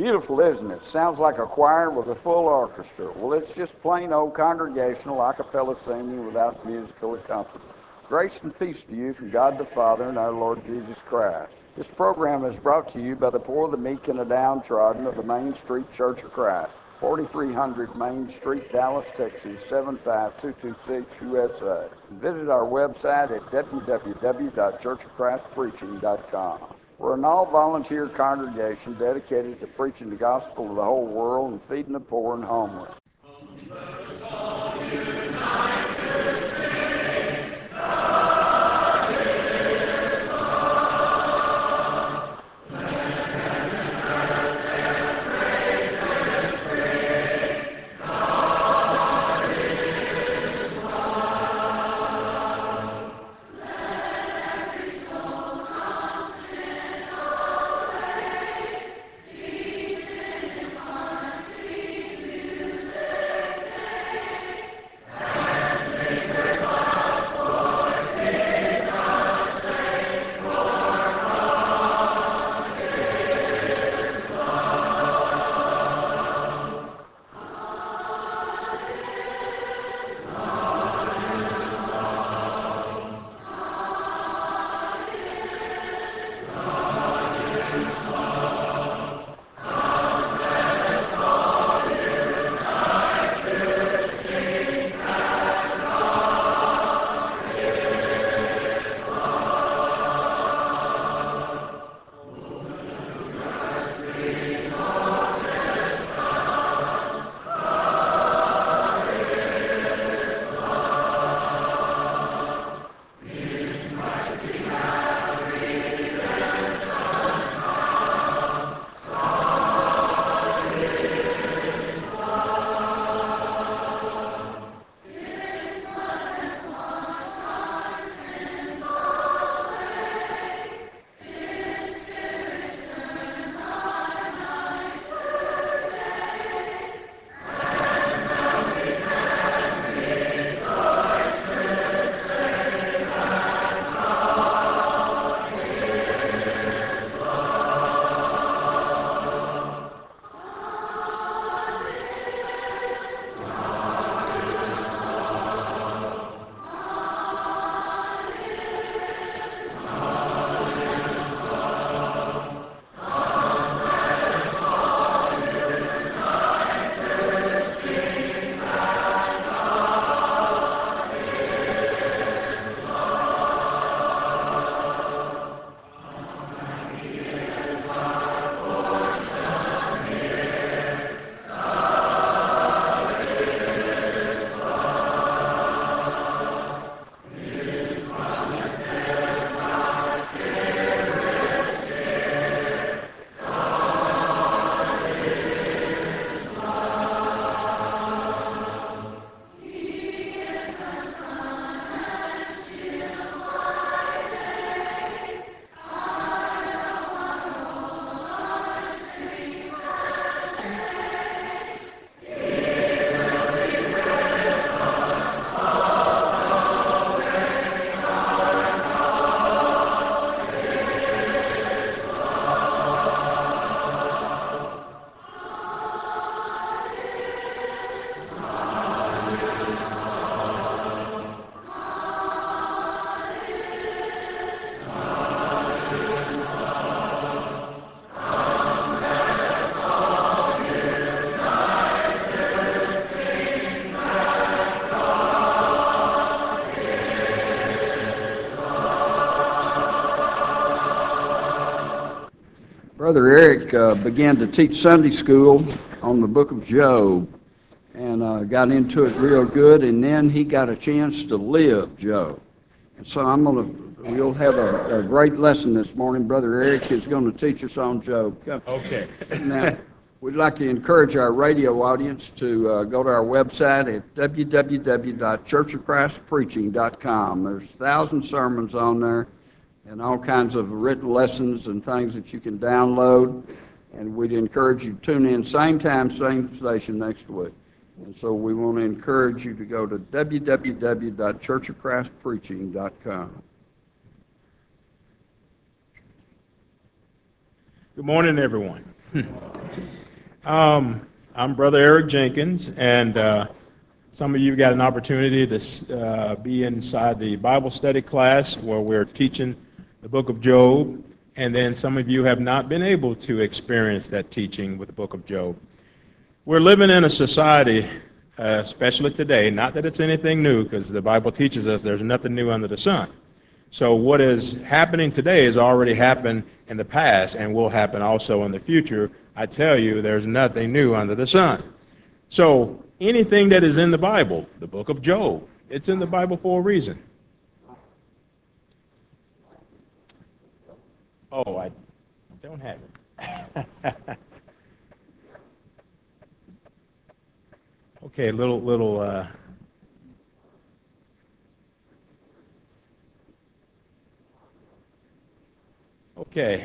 Beautiful, isn't it? Sounds like a choir with a full orchestra. Well, it's just plain old congregational a cappella singing without musical accompaniment. Grace and peace to you from God the Father and our Lord Jesus Christ. This program is brought to you by the poor, the meek, and the downtrodden of the Main Street Church of Christ, 4300 Main Street, Dallas, Texas, 75226 USA. Visit our website at www.churchofchristpreaching.com. We're an all-volunteer congregation dedicated to preaching the gospel to the whole world and feeding the poor and homeless. Brother Eric began to teach Sunday school on the book of Job and got into it real good, and then he got a chance to live Job. And so we'll have a great lesson this morning. Brother Eric is going to teach us on Job. Come. Okay. Now, we'd like to encourage our radio audience to go to our website at www.churchofchristpreaching.com. There's 1,000 sermons on there, and all kinds of written lessons and things that you can download. And we'd encourage you to tune in same time, same station next week. And so we want to encourage you to go to www.churchofchristpreaching.com. Good morning, everyone. I'm Brother Eric Jenkins, and some of you got an opportunity to be inside the Bible study class where we're teaching the book of Job, and then some of you have not been able to experience that teaching with the book of Job. We're living in a society, especially today, not that it's anything new, because the Bible teaches us there's nothing new under the sun. So what is happening today has already happened in the past and will happen also in the future. I tell you, there's nothing new under the sun. So anything that is in the Bible, the book of Job, it's in the Bible for a reason. Oh, I don't have it. Okay, okay.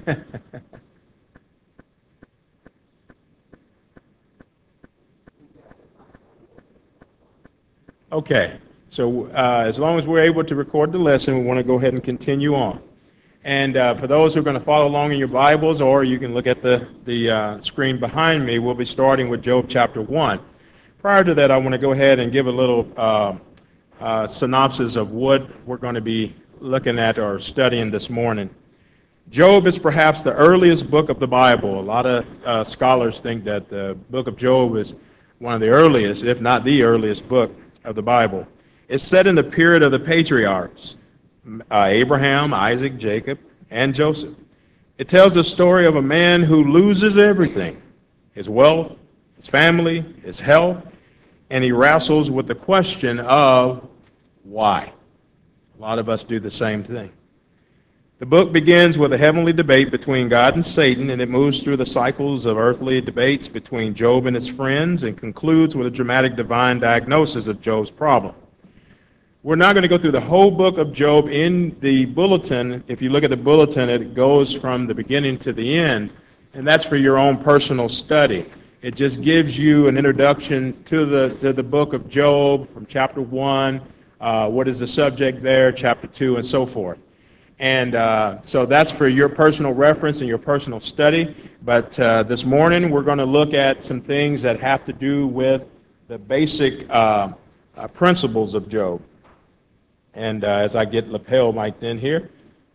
Okay, so as long as we're able to record the lesson, we want to go ahead and continue on. And for those who are going to follow along in your Bibles, or you can look at the screen behind me, we'll be starting with Job chapter 1. Prior to that, I want to go ahead and give a little synopsis of what we're going to be looking at or studying this morning. Job is perhaps the earliest book of the Bible. A lot of scholars think that the book of Job is one of the earliest, if not the earliest book of the Bible. It's set in the period of the patriarchs, Abraham, Isaac, Jacob, and Joseph. It tells the story of a man who loses everything, his wealth, his family, his health, and he wrestles with the question of why. A lot of us do the same thing. The book begins with a heavenly debate between God and Satan, and it moves through the cycles of earthly debates between Job and his friends and concludes with a dramatic divine diagnosis of Job's problem. We're not going to go through the whole book of Job in the bulletin. If you look at the bulletin, it goes from the beginning to the end, and that's for your own personal study. It just gives you an introduction to the book of Job from chapter 1, what is the subject there, chapter 2, and so forth. And so that's for your personal reference and your personal study. But this morning we're going to look at some things that have to do with the basic principles of Job. And as I get lapel mic'd in here,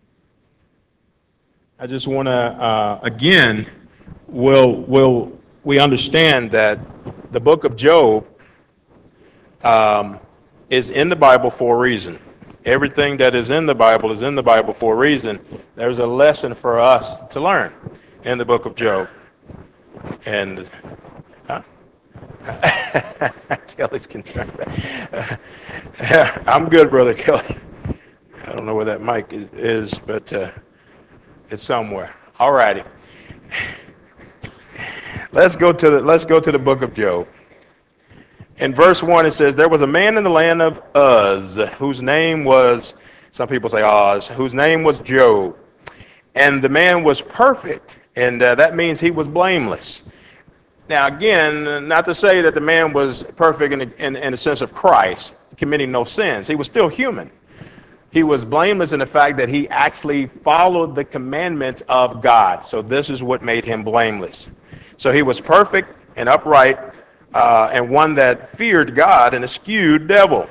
I just want to, again, we understand that the book of Job is in the Bible for a reason. Everything that is in the Bible is in the Bible for a reason. There's a lesson for us to learn in the book of Job. And Kelly's concerned. I'm good, Brother Kelly. I don't know where that mic is, but it's somewhere. All righty. Let's go to the book of Job. In verse 1, it says, there was a man in the land of Uz, whose name was, some people say Oz, whose name was Job. And the man was perfect, and that means he was blameless. Now, again, not to say that the man was perfect in the sense of Christ, committing no sins. He was still human. He was blameless in the fact that he actually followed the commandments of God. So this is what made him blameless. So he was perfect and upright, and one that feared God and eschewed evil.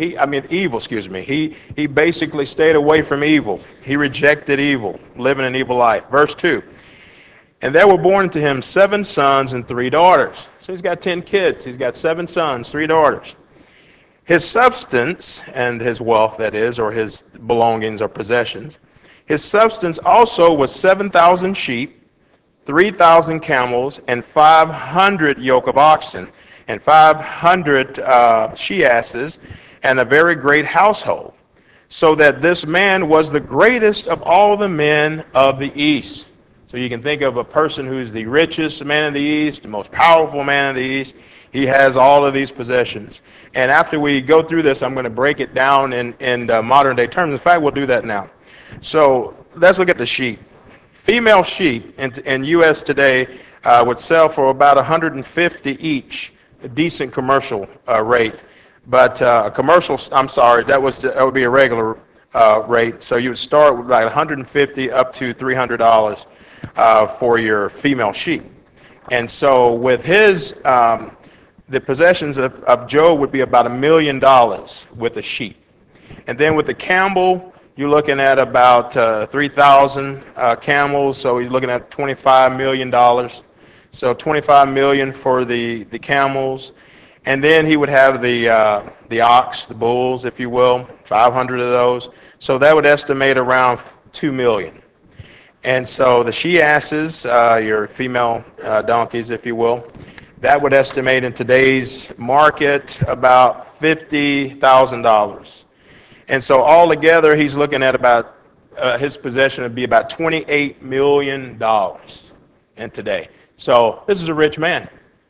He basically stayed away from evil. He rejected evil, living an evil life. Verse 2. And there were born to him 7 sons and 3 daughters. So he's got 10 kids. He's got 7 sons, 3 daughters. His substance, and his wealth, that is, or his belongings or possessions, his substance also was 7,000 sheep, 3,000 camels, and 500 yoke of oxen, and 500 she-asses, and a very great household, so that this man was the greatest of all the men of the East. So you can think of a person who's the richest man in the East, the most powerful man in the East. He has all of these possessions. And after we go through this, I'm going to break it down in modern day terms. In fact, we'll do that now. So let's look at the sheep. Female sheep in U.S. today would sell for about $150 each, a decent commercial rate. But commercial, that would be a regular rate. So you would start with like $150 up to $300. for your female sheep. And so with his, the possessions of Job would be about $1 million with the sheep. And then with the camel, you're looking at about 3,000 camels, so he's looking at $25 million. So $25 million for the camels. And then he would have the ox, the bulls, if you will, 500 of those. So that would estimate around $2 million. And so the she-asses, your female donkeys, if you will, that would estimate in today's market about $50,000. And so altogether, he's looking at about, his possession would be about $28 million in today. So this is a rich man.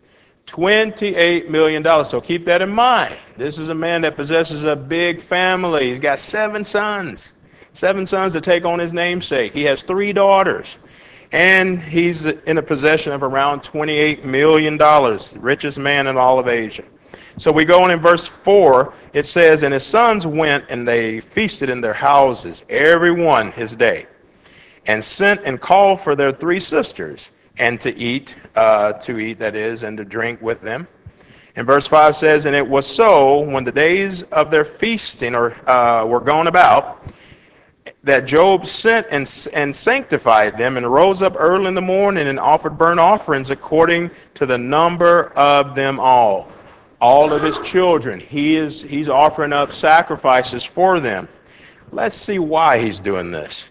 $28 million. So keep that in mind. This is a man that possesses a big family. He's got 7 sons. 7 sons to take on his namesake. He has 3 daughters. And he's in a possession of around $28 million. Richest man in all of Asia. So we go on in verse 4. It says, and his sons went and they feasted in their houses, every one his day, and sent and called for their 3 sisters, and to eat, that is, and to drink with them. And verse 5 says, and it was so, when the days of their feasting were gone about, that Job sent and sanctified them, and rose up early in the morning and offered burnt offerings according to the number of them all. All of his children, he's offering up sacrifices for them. Let's see why he's doing this.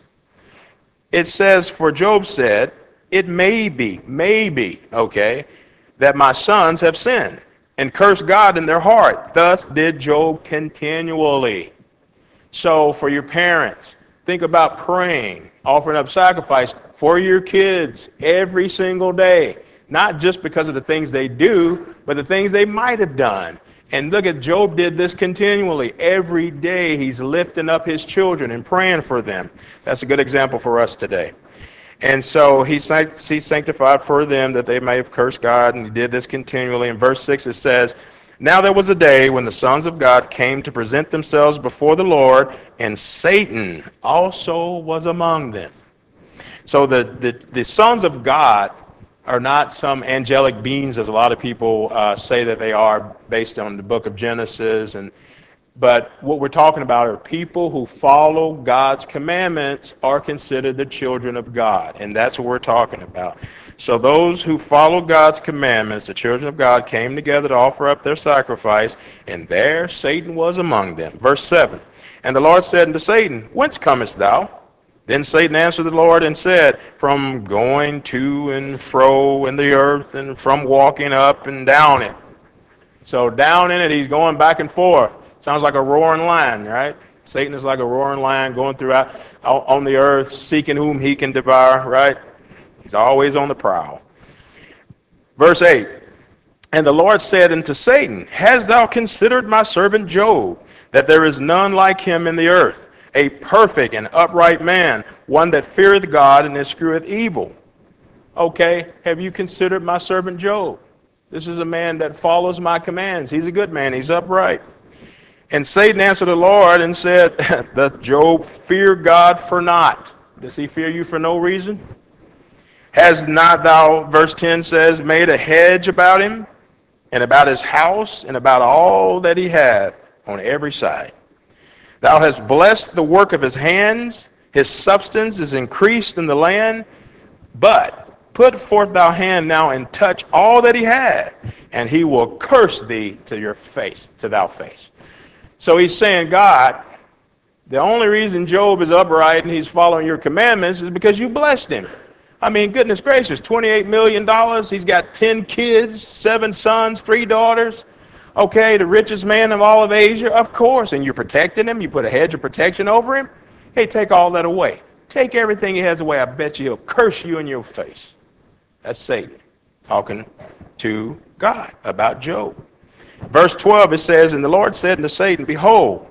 It says, for Job said, it may be, okay, that my sons have sinned and cursed God in their heart. Thus did Job continually. So for your parents, think about praying, offering up sacrifice for your kids every single day. Not just because of the things they do, but the things they might have done. And look at Job did this continually. Every day he's lifting up his children and praying for them. That's a good example for us today. And so he sanctified for them that they may have cursed God, and he did this continually. In verse 6 it says, now there was a day when the sons of God came to present themselves before the Lord, and Satan also was among them. So the sons of God are not some angelic beings, as a lot of people say that they are, based on the book of Genesis. But what we're talking about are people who follow God's commandments are considered the children of God. And that's what we're talking about. So those who follow God's commandments, the children of God, came together to offer up their sacrifice, and there Satan was among them. Verse 7, and the Lord said unto Satan, whence comest thou? Then Satan answered the Lord and said, from going to and fro in the earth, and from walking up and down it. So down in it, he's going back and forth. Sounds like a roaring lion, right? Satan is like a roaring lion going throughout on the earth, seeking whom he can devour, right? He's always on the prowl. Verse 8, and the Lord said unto Satan, hast thou considered my servant Job, that there is none like him in the earth, a perfect and upright man, one that feareth God and escheweth evil? Okay, have you considered my servant Job? This is a man that follows my commands. He's a good man. He's upright. And Satan answered the Lord and said, doth Job fear God for naught? Does he fear you for no reason? Has not thou, verse 10 says, made a hedge about him, and about his house, and about all that he hath on every side? Thou hast blessed the work of his hands, his substance is increased in the land. But put forth thou hand now and touch all that he had, and he will curse thee to your face, to thy face. So he's saying, God, the only reason Job is upright and he's following your commandments is because you blessed him. I mean, goodness gracious, $28 million. He's got 10 kids, 7 sons, 3 daughters. Okay, the richest man of all of Asia, of course. And you're protecting him. You put a hedge of protection over him. Hey, take all that away. Take everything he has away. I bet you he'll curse you in your face. That's Satan talking to God about Job. Verse 12, it says, and the Lord said unto Satan, behold,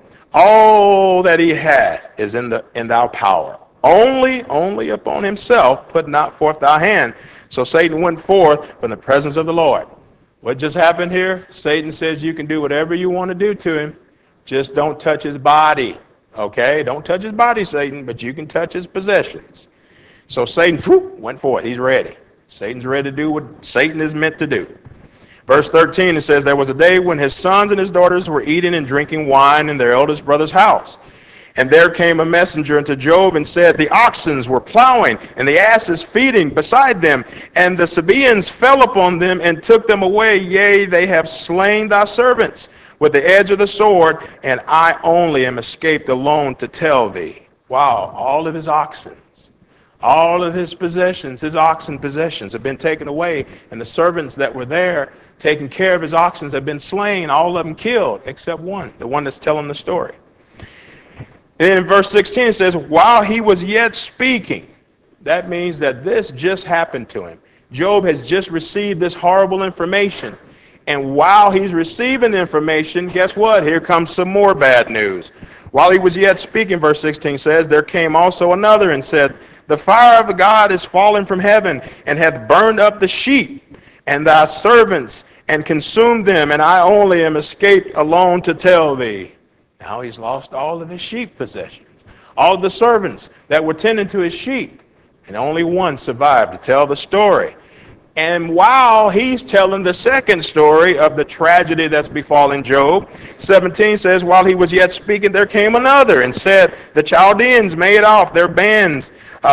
all that he hath is in thy power. Only upon himself put not forth thy hand. So Satan went forth from the presence of the Lord. What just happened here? Satan says you can do whatever you want to do to him. Just don't touch his body. Okay? Don't touch his body, Satan, but you can touch his possessions. So Satan went forth. He's ready. Satan's ready to do what Satan is meant to do. Verse 13, it says, there was a day when his sons and his daughters were eating and drinking wine in their eldest brother's house. And there came a messenger unto Job and said, the oxen were plowing and the asses feeding beside them. And the Sabaeans fell upon them and took them away. Yea, they have slain thy servants with the edge of the sword, and I only am escaped alone to tell thee. Wow, all of his oxen, all of his possessions, his oxen possessions have been taken away, and the servants that were there taking care of his oxen have been slain, all of them killed, except one, the one that's telling the story. And then in verse 16 it says, while he was yet speaking, that means that this just happened to him. Job has just received this horrible information. And while he's receiving the information, guess what? Here comes some more bad news. While he was yet speaking, verse 16 says, there came also another and said, the fire of God is fallen from heaven, and hath burned up the sheep and thy servants, and consumed them, and I only am escaped alone to tell thee. Now he's lost all of his sheep possessions, all of the servants that were tending to his sheep, and only one survived to tell the story. And while he's telling the second story of the tragedy that's befallen Job, 17 says, while he was yet speaking, there came another and said, the Chaldeans made off their bands,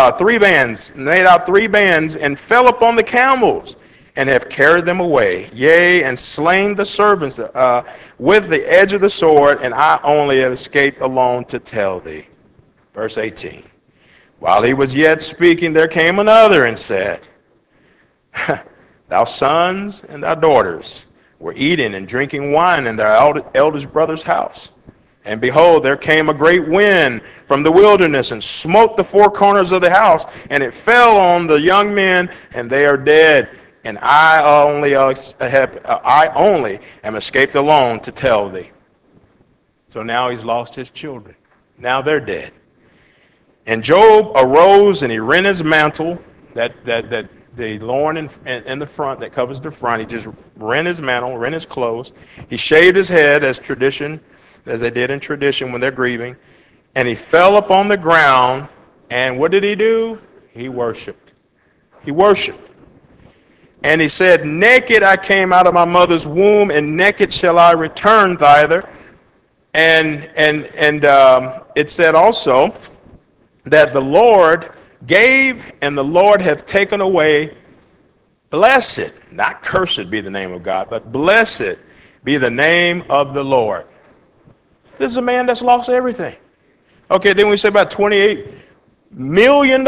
made out three bands, and fell upon the camels, and have carried them away, yea, and slain the servants with the edge of the sword, and I only have escaped alone to tell thee. Verse 18, while he was yet speaking, there came another and said, thy sons and thy daughters were eating and drinking wine in their eldest brother's house. And behold, there came a great wind from the wilderness and smote the four corners of the house, and it fell on the young men, and they are dead. And I only am escaped alone to tell thee. So now he's lost his children. Now they're dead. And Job arose and he rent his mantle, that the loin in the front that covers the front. He just rent his mantle, rent his clothes. He shaved his head as they did in tradition when they're grieving. And he fell upon the ground. And what did he do? He worshiped. He worshiped. And he said, naked I came out of my mother's womb, and naked shall I return thither. And it said also that the Lord gave and the Lord hath taken away. Blessed, not cursed be the name of God, but blessed be the name of the Lord. This is a man that's lost everything. Okay, then we say about $28 million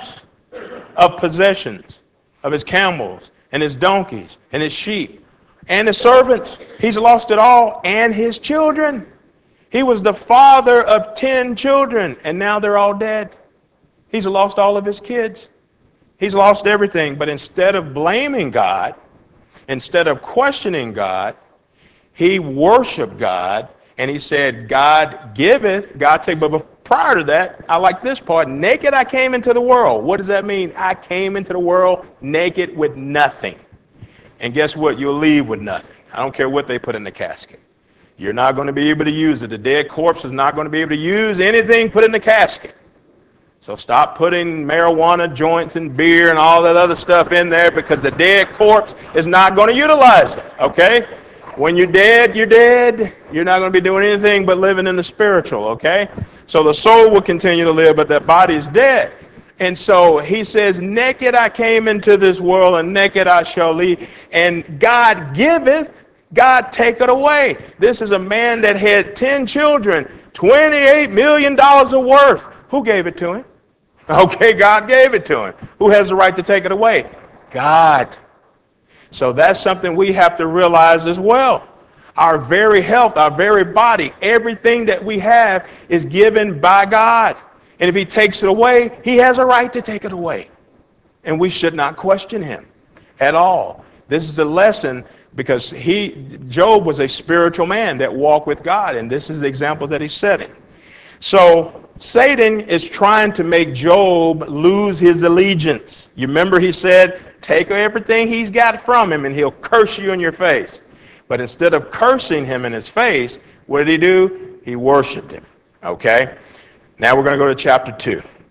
of possessions of his camels and his donkeys and his sheep and his servants. He's lost it all, and his children. He was the father of 10 children, and now they're all dead. He's lost all of his kids. He's lost everything. But instead of blaming God, instead of questioning God, he worshiped God, and he said, God giveth, God take. But prior to that, I like this part, naked I came into the world. What does that mean? I came into the world naked with nothing. And guess what? You'll leave with nothing. I don't care what they put in the casket. You're not going to be able to use it. The dead corpse is not going to be able to use anything put in the casket. So stop putting marijuana joints and beer and all that other stuff in there, because the dead corpse is not going to utilize it, okay? When you're dead, you're dead. You're not going to be doing anything but living in the spiritual, okay? So the soul will continue to live, but that body is dead. And so he says, naked I came into this world, and naked I shall leave. And God giveth, God taketh away. This is a man that had 10 children, $28 million of worth. Who gave it to him? Okay, God gave it to him. Who has the right to take it away? God. So that's something we have to realize as well. Our very health, our very body, everything that we have is given by God. And if he takes it away, he has a right to take it away. And we should not question him at all. This is a lesson, because Job was a spiritual man that walked with God, and this is the example that he's setting. So Satan is trying to make Job lose his allegiance. You remember he said, take everything he's got from him and he'll curse you in your face. But instead of cursing him in his face, what did he do? He worshiped him. Okay? Now we're going to go to chapter 2.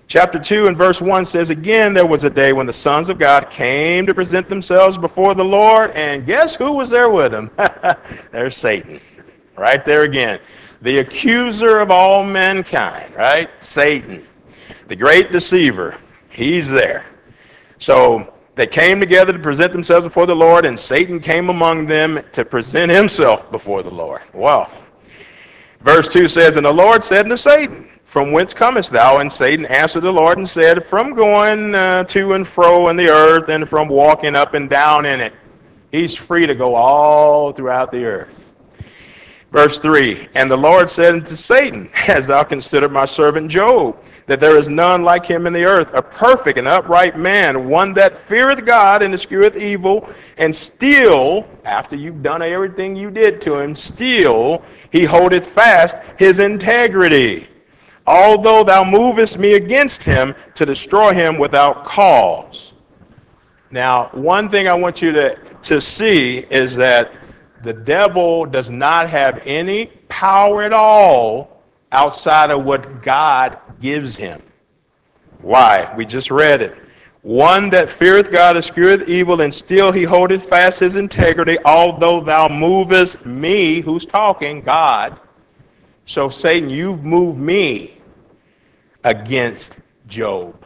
Chapter 2 and verse 1 says, again, there was a day when the sons of God came to present themselves before the Lord, and guess who was there with them? There's Satan. Right there again. The accuser of all mankind, right? Satan. The great deceiver. He's there. So they came together to present themselves before the Lord, and Satan came among them to present himself before the Lord. Wow. Verse 2 says, and the Lord said unto Satan, from whence comest thou? And Satan answered the Lord and said, from going to and fro in the earth, and from walking up and down in it. He's free to go all throughout the earth. Verse 3, and the Lord said unto Satan, hast thou considered my servant Job, that there is none like him in the earth, a perfect and upright man, one that feareth God and escheweth evil, and still, after you've done everything you did to him, still he holdeth fast his integrity. Although thou movest me against him to destroy him without cause. Now, one thing I want you to see is that the devil does not have any power at all outside of what God gives him. Why? We just read it. One that feareth God escheweth evil, and still he holdeth fast his integrity, although thou movest me, who's talking? God. So Satan, you've moved me against Job.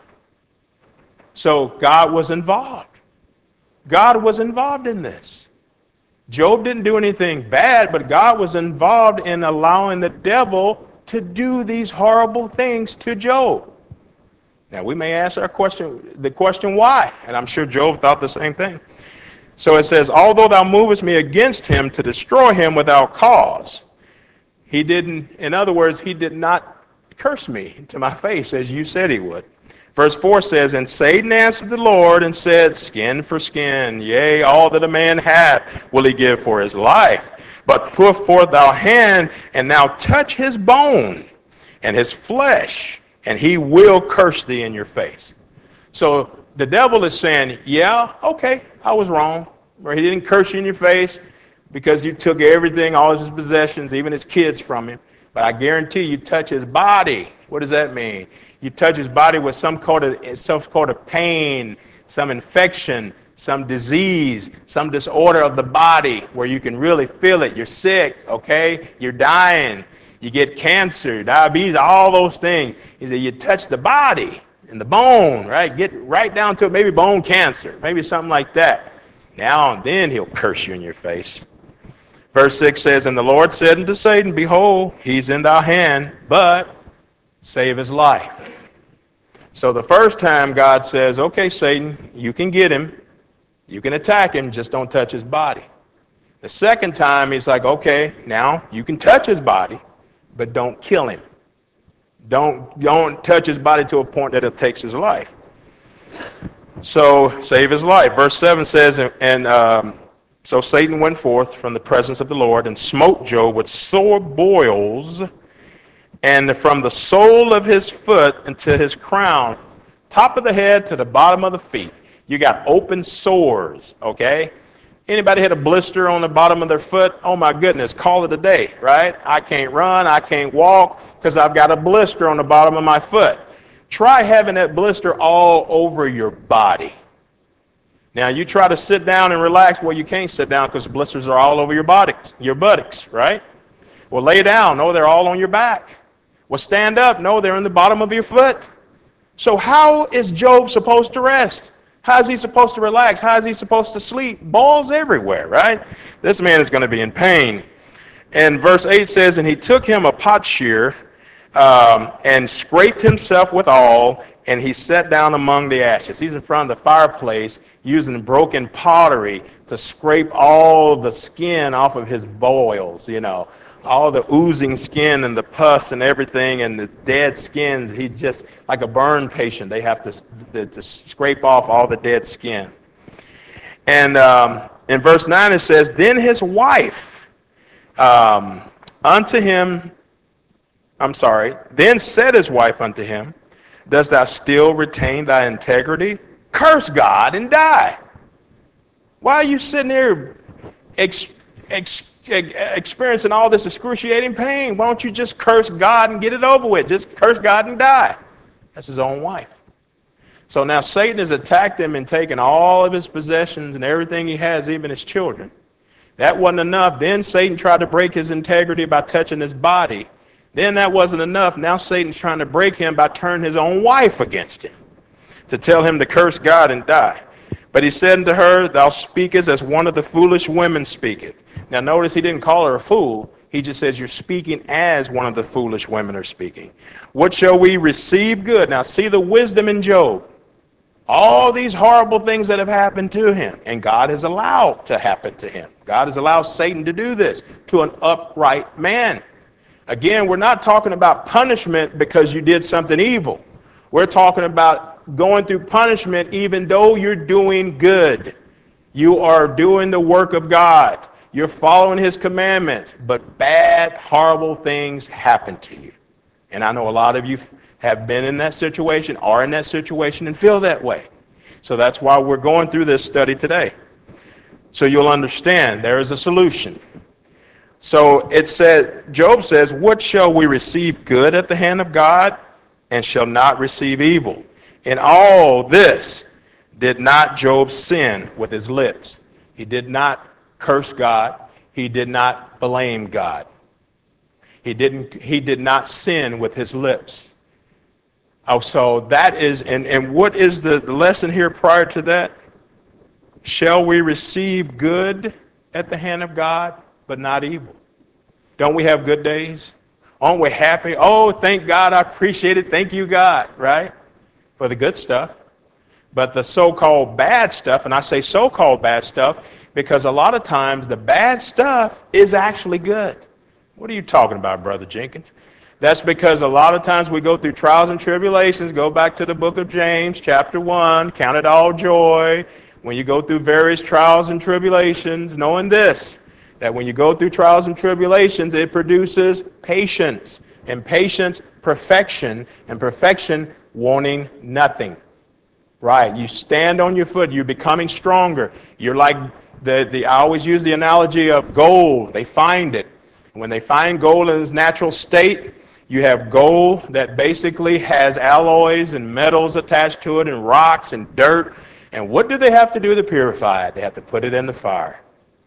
So God was involved. God was involved in this. Job didn't do anything bad, but God was involved in allowing the devil to do these horrible things to Job. Now, we may ask the question why, and I'm sure Job thought the same thing. So it says, although thou movest me against him to destroy him without cause. He didn't, in other words, he did not curse me to my face as you said he would. Verse 4 says, and Satan answered the Lord and said, skin for skin, yea, all that a man hath will he give for his life. But put forth thy hand, and now touch his bone and his flesh, and he will curse thee in your face. So the devil is saying, yeah, okay, I was wrong. Or he didn't curse you in your face because you took everything, all his possessions, even his kids from him. But I guarantee you touch his body. What does that mean? You touch his body with some sort of pain, some infection, some disease, some disorder of the body where you can really feel it. You're sick, okay? You're dying. You get cancer, diabetes, all those things. He said you touch the body and the bone, right? Get right down to it, maybe bone cancer, maybe something like that. Now and then he'll curse you in your face. Verse 6 says, and the Lord said unto Satan, behold, he's in thy hand, but save his life. So the first time God says, okay, Satan, you can get him. You can attack him, just don't touch his body. The second time, he's like, okay, now you can touch his body, but don't kill him. Don't touch his body to a point that it takes his life. So save his life. Verse 7 says, so Satan went forth from the presence of the Lord and smote Job with sore boils, and from the sole of his foot unto his crown, top of the head to the bottom of the feet. You got open sores, okay? Anybody had a blister on the bottom of their foot? Oh my goodness, call it a day, right? I can't run, I can't walk because I've got a blister on the bottom of my foot. Try having that blister all over your body. Now you try to sit down and relax. Well, you can't sit down because blisters are all over your buttocks, right? Well, lay down. No, they're all on your back. Well, stand up. No, they're in the bottom of your foot. So how is Job supposed to rest? How is he supposed to relax? How is he supposed to sleep? Balls everywhere, right? This man is going to be in pain. And verse 8 says, and he took him a potsherd and scraped himself withal, and he sat down among the ashes. He's in front of the fireplace using broken pottery to scrape all the skin off of his boils, all the oozing skin and the pus and everything and the dead skins. He just, like a burn patient, they have to scrape off all the dead skin. And in verse 9 it says, then his wife then said his wife unto him, dost thou still retain thy integrity? Curse God and die. Why are you sitting here experiencing all this excruciating pain? Why don't you just curse God and get it over with? Just curse God and die. That's his own wife. So now Satan has attacked him and taken all of his possessions and everything he has, even his children. That wasn't enough. Then Satan tried to break his integrity by touching his body. Then that wasn't enough. Now Satan's trying to break him by turning his own wife against him, to tell him to curse God and die. But he said unto her, thou speakest as one of the foolish women speaketh. Now notice he didn't call her a fool. He just says you're speaking as one of the foolish women are speaking. What shall we receive good? Now see the wisdom in Job. All these horrible things that have happened to him, and God has allowed to happen to him. God has allowed Satan to do this to an upright man. Again, we're not talking about punishment because you did something evil. We're talking about going through punishment even though you're doing good. You are doing the work of God. You're following his commandments, but bad, horrible things happen to you. And I know a lot of you have been in that situation, are in that situation, and feel that way. So that's why we're going through this study today. So you'll understand there is a solution. So it said, Job says, what shall we receive good at the hand of God, and shall not receive evil? In all this did not Job sin with his lips. He did not curse God. He did not blame God. He did not sin with his lips. Oh, so that is, and what is the lesson here prior to that? Shall we receive good at the hand of God, but not evil? Don't we have good days? Aren't we happy? Oh, thank God, I appreciate it. Thank you, God, right? For the good stuff. But the so-called bad stuff, and I say so-called bad stuff because a lot of times the bad stuff is actually good. What are you talking about, Brother Jenkins? That's because a lot of times we go through trials and tribulations. Go back to the book of James, chapter 1. Count it all joy when you go through various trials and tribulations, knowing this, that when you go through trials and tribulations, it produces patience. And patience, perfection. And perfection, wanting nothing. Right? You stand on your foot. You're becoming stronger. You're like, I always use the analogy of gold. They find it. When they find gold in its natural state, you have gold that basically has alloys and metals attached to it and rocks and dirt. And what do they have to do to purify it? They have to put it in the fire.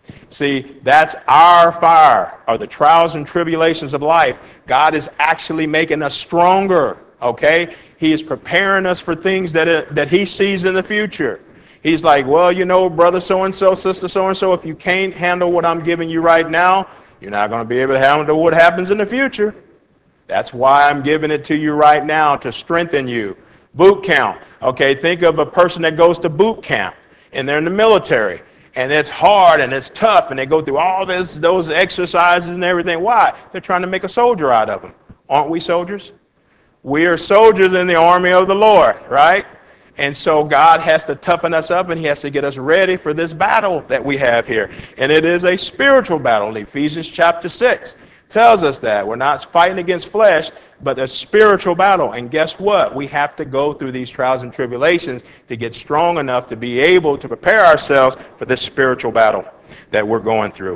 See, that's our fire, or the trials and tribulations of life. God is actually making us stronger, okay? He is preparing us for things that he sees in the future. He's like, well, you know, brother so-and-so, sister so-and-so, if you can't handle what I'm giving you right now, you're not going to be able to handle what happens in the future. That's why I'm giving it to you right now, to strengthen you. Boot camp. Okay, think of a person that goes to boot camp, and they're in the military, and it's hard and it's tough, and they go through all those exercises and everything. Why? They're trying to make a soldier out of them. Aren't we soldiers? We are soldiers in the army of the Lord, right? And so God has to toughen us up, and he has to get us ready for this battle that we have here. And it is a spiritual battle. Ephesians chapter 6 tells us that. We're not fighting against flesh, but a spiritual battle. And guess what? We have to go through these trials and tribulations to get strong enough to be able to prepare ourselves for this spiritual battle that we're going through.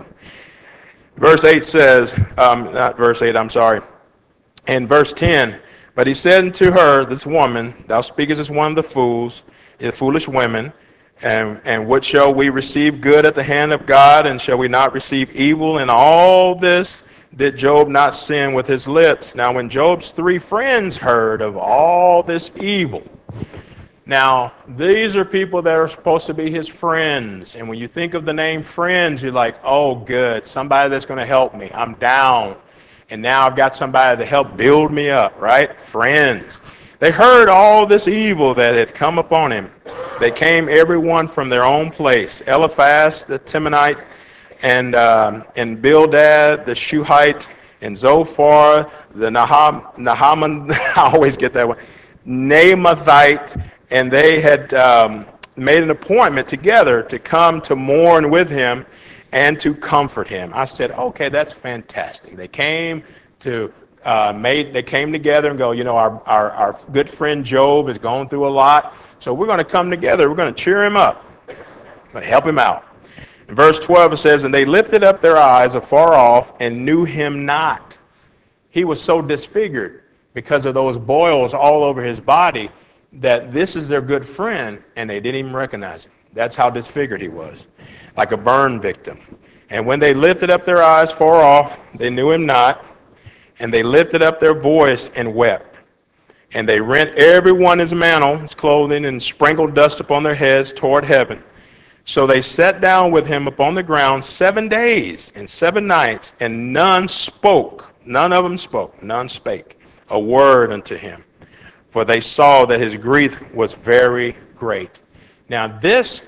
Verse 8 says, not verse 8, I'm sorry. In verse 10, but he said unto her, this woman, thou speakest as one of the fools, the foolish women, and what shall we receive good at the hand of God, and shall we not receive evil? In all this did Job not sin with his lips? Now when Job's 3 friends heard of all this evil, now these are people that are supposed to be his friends, and when you think of the name friends, you're like, oh good, somebody that's going to help me. I'm down. And now I've got somebody to help build me up, right? Friends. They heard all this evil that had come upon him. They came everyone from their own place. Eliphaz the Temanite, and Bildad the Shuhite, and Zophar the Nahaman, I always get that one, Naamathite, and they had made an appointment together to come to mourn with him and to comfort him. I said, okay, that's fantastic. They came to they came together and go, you know, our good friend Job is going through a lot, so we're going to come together. We're going to cheer him up. We're going to help him out. In verse 12 it says, and they lifted up their eyes afar off and knew him not. He was so disfigured because of those boils all over his body, that this is their good friend, and they didn't even recognize him. That's how disfigured he was, like a burn victim. And when they lifted up their eyes far off, they knew him not, and they lifted up their voice and wept. And they rent every one his mantle, his clothing, and sprinkled dust upon their heads toward heaven. So they sat down with him upon the ground 7 days and 7 nights, and none spoke, none of them spoke, none spake a word unto him. For they saw that his grief was very great. Now this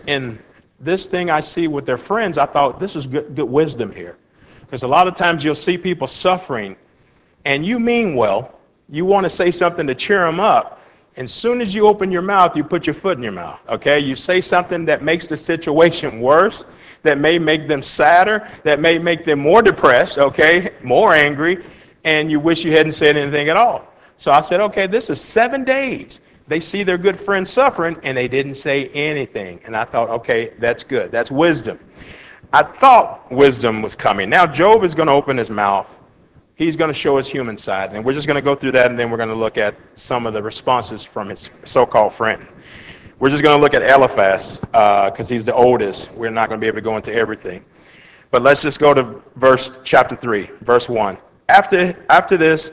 thing I see with their friends, I thought this is good wisdom here. Because a lot of times you'll see people suffering, and you mean well, you want to say something to cheer them up, and as soon as you open your mouth, you put your foot in your mouth, okay? You say something that makes the situation worse, that may make them sadder, that may make them more depressed, okay, more angry, and you wish you hadn't said anything at all. So I said, okay, this is 7 days. They see their good friend suffering, and they didn't say anything. And I thought, okay, that's good. That's wisdom. I thought wisdom was coming. Now Job is going to open his mouth. He's going to show his human side. And we're just going to go through that, and then we're going to look at some of the responses from his so-called friend. We're just going to look at Eliphaz because he's the oldest. We're not going to be able to go into everything. But let's just go to chapter 3, verse 1. After this,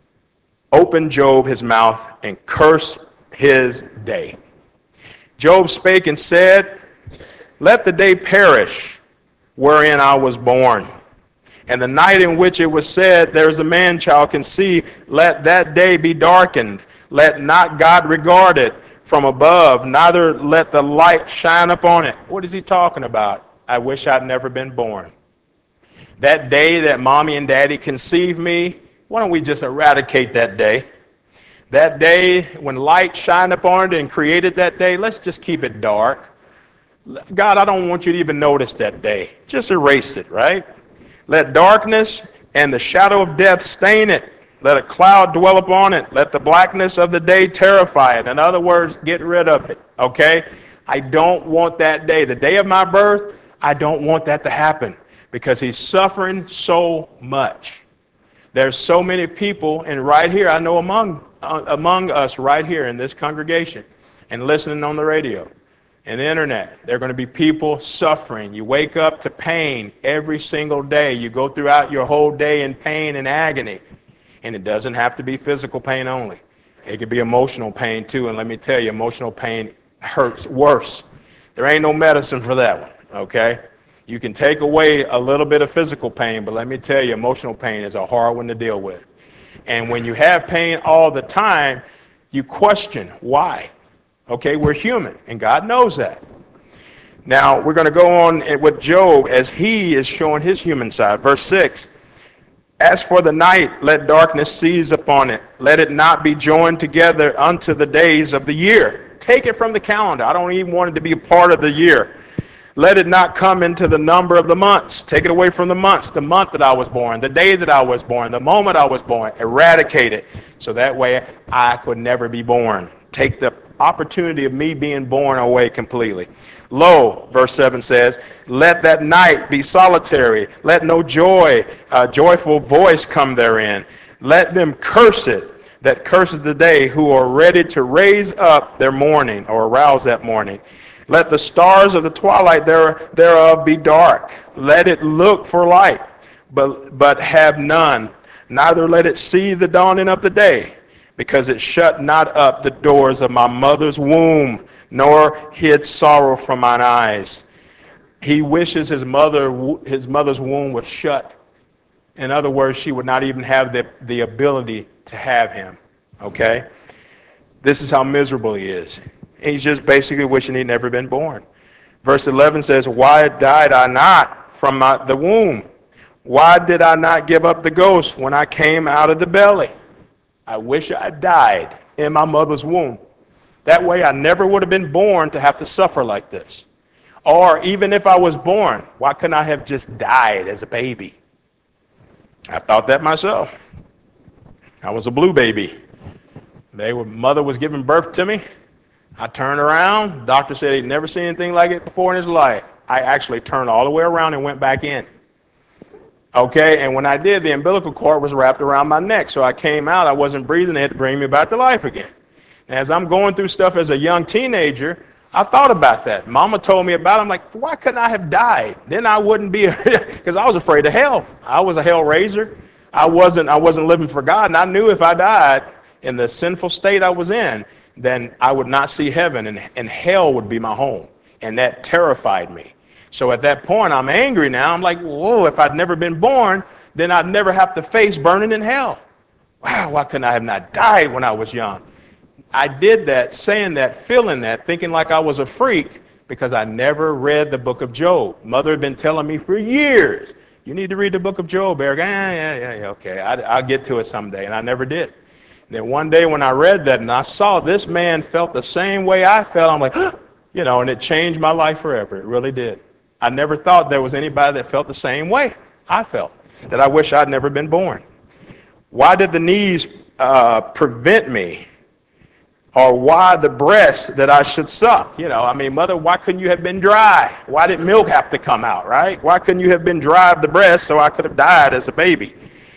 opened Job his mouth and cursed his day. Job spake and said, let the day perish wherein I was born, and the night in which it was said, there is a man-child conceived, let that day be darkened. Let not God regard it from above, neither let the light shine upon it. What is he talking about? I wish I'd never been born. That day that mommy and daddy conceived me, why don't we just eradicate that day? That day when light shined upon it and created that day, let's just keep it dark. God, I don't want you to even notice that day. Just erase it, right? Let darkness and the shadow of death stain it. Let a cloud dwell upon it. Let the blackness of the day terrify it. In other words, get rid of it, okay? I don't want that day. The day of my birth, I don't want that to happen because he's suffering so much. There's so many people, and right here, I know among us right here in this congregation and listening on the radio and the internet, there are going to be people suffering. You wake up to pain every single day. You go throughout your whole day in pain and agony. And it doesn't have to be physical pain only. It could be emotional pain too. And let me tell you, emotional pain hurts worse. There ain't no medicine for that one, okay? You can take away a little bit of physical pain, but let me tell you, emotional pain is a hard one to deal with. And when you have pain all the time, you question why. Okay, we're human, and God knows that. Now, we're going to go on with Job as he is showing his human side. Verse 6, as for the night, let darkness seize upon it. Let it not be joined together unto the days of the year. Take it from the calendar. I don't even want it to be a part of the year. Let it not come into the number of the months. Take it away from the months, the month that I was born, the day that I was born, the moment I was born. Eradicate it so that way I could never be born. Take the opportunity of me being born away completely. Lo, verse 7 says, let that night be solitary. Let no joyful voice come therein. Let them curse it that curses the day who are ready to raise up their mourning or arouse that morning. Let the stars of the twilight thereof be dark. Let it look for light, but have none. Neither let it see the dawning of the day, because it shut not up the doors of my mother's womb, nor hid sorrow from mine eyes. He wishes his mother's womb was shut. In other words, she would not even have the ability to have him. Okay? This is how miserable he is. He's just basically wishing he'd never been born. Verse 11 says, why died I not from the womb? Why did I not give up the ghost when I came out of the belly? I wish I died in my mother's womb. That way I never would have been born to have to suffer like this. Or even if I was born, why couldn't I have just died as a baby? I thought that myself. I was a blue baby. Mother was giving birth to me. I turned around. The doctor said he'd never seen anything like it before in his life. I actually turned all the way around and went back in. Okay, and when I did, the umbilical cord was wrapped around my neck. So I came out, I wasn't breathing, they had to bring me back to life again. And as I'm going through stuff as a young teenager, I thought about that. Mama told me about it. I'm like, why couldn't I have died? Then I wouldn't be, because I was afraid of hell. I was a hell raiser. I wasn't living for God, and I knew if I died in the sinful state I was in, then I would not see heaven, and hell would be my home. And that terrified me. So at that point, I'm angry now. I'm like, whoa, if I'd never been born, then I'd never have to face burning in hell. Wow, why couldn't I have not died when I was young? I did that, saying that, feeling that, thinking like I was a freak because I never read the book of Job. Mother had been telling me for years, you need to read the book of Job, Eric. Yeah, okay, I'll get to it someday, and I never did. And then one day when I read that and I saw this man felt the same way I felt, I'm like, and it changed my life forever. It really did. I never thought there was anybody that felt the same way I felt, that I wish I'd never been born. Why did the knees prevent me? Or why the breast that I should suck? Mother, why couldn't you have been dry? Why did milk have to come out, right? Why couldn't you have been dry of the breast so I could have died as a baby?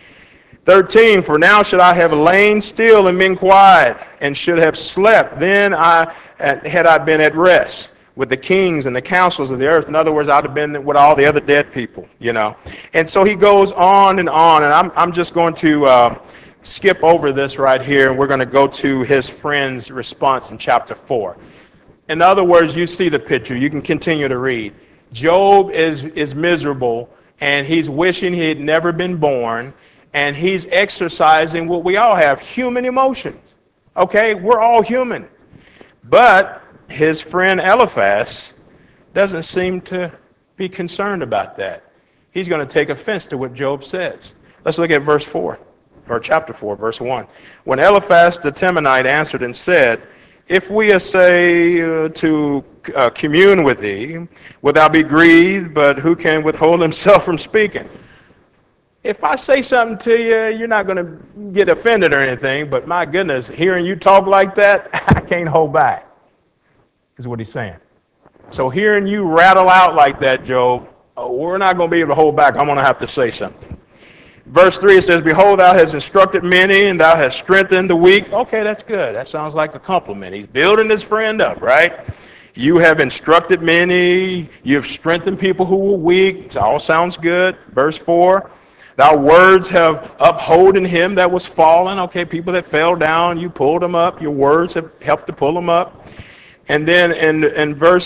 13, for now should I have lain still and been quiet, and should have slept, then had I been at rest with the kings and the councils of the earth. In other words, I'd have been with all the other dead people, And so he goes on, and I'm just going to skip over this right here, and we're going to go to his friend's response in chapter 4. In other words, you see the picture. You can continue to read. Job is miserable, and he's wishing he had never been born, and he's exercising what we all have, human emotions. Okay, we're all human. But his friend Eliphaz doesn't seem to be concerned about that. He's going to take offense to what Job says. Let's look at verse 4. Or chapter 4, verse 1. When Eliphaz the Temanite answered and said, if we essay to commune with thee, wilt thou be grieved, but who can withhold himself from speaking? If I say something to you, you're not going to get offended or anything, but my goodness, hearing you talk like that, I can't hold back, is what he's saying. So hearing you rattle out like that, Job, we're not going to be able to hold back. I'm going to have to say something. Verse 3, it says, behold, thou hast instructed many, and thou hast strengthened the weak. Okay, that's good. That sounds like a compliment. He's building his friend up, right? You have instructed many. You have strengthened people who were weak. It all sounds good. Verse 4, thy words have upholden him that was fallen. Okay, people that fell down, you pulled them up. Your words have helped to pull them up. And then in verse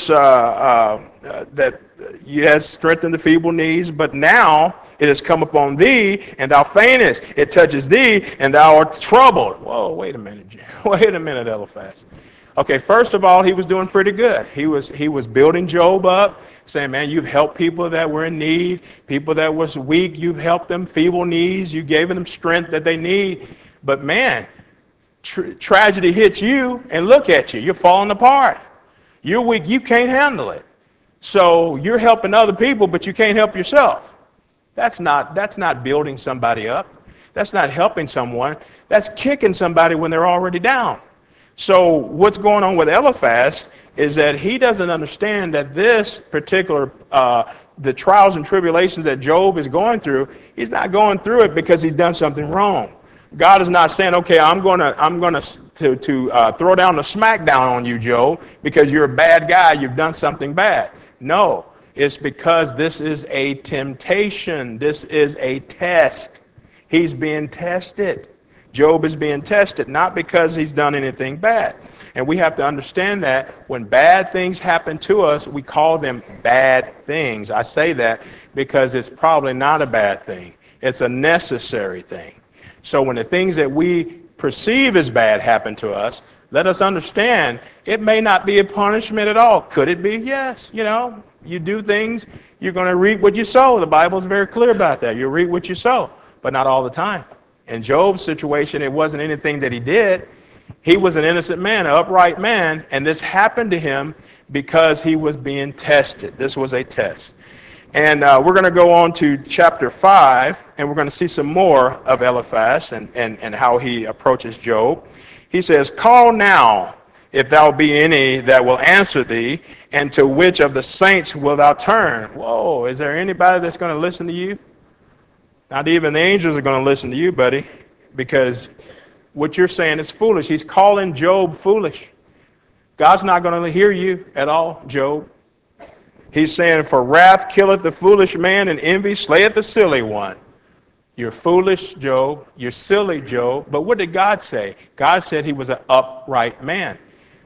that you have strengthened the feeble knees, but now it has come upon thee, and thou faintest. It touches thee, and thou art troubled. Whoa, wait a minute. Wait a minute, Eliphaz. Okay, first of all, he was doing pretty good. He was building Job up, saying, man, you've helped people that were in need, people that was weak, you've helped them, feeble knees, you gave them strength that they need. But man, tragedy hits you, and look at you. You're falling apart. You're weak. You can't handle it. So you're helping other people, but you can't help yourself. That's not building somebody up. That's not helping someone. That's kicking somebody when they're already down. So what's going on with Eliphaz is that he doesn't understand that this particular, the trials and tribulations that Job is going through, he's not going through it because he's done something wrong. God is not saying, okay, I'm going to throw down the smackdown on you, Job, because you're a bad guy, you've done something bad. No, it's because this is a temptation. This is a test. He's being tested. Job is being tested, not because he's done anything bad. And we have to understand that when bad things happen to us, we call them bad things. I say that because it's probably not a bad thing. It's a necessary thing. So when the things that we perceive as bad happen to us, let us understand it may not be a punishment at all. Could it be? Yes. You do things, you're going to reap what you sow. The Bible is very clear about that. You reap what you sow, but not all the time. In Job's situation, it wasn't anything that he did. He was an innocent man, an upright man, and this happened to him because he was being tested. This was a test. And we're going to go on to chapter 5, and we're going to see some more of Eliphaz and how he approaches Job. He says, call now, if thou be any that will answer thee, and to which of the saints wilt thou turn? Whoa, is there anybody that's going to listen to you? Not even the angels are going to listen to you, buddy, because what you're saying is foolish. He's calling Job foolish. God's not going to hear you at all, Job. He's saying, for wrath killeth the foolish man, and envy slayeth the silly one. You're foolish, Job. You're silly, Job. But what did God say? God said he was an upright man.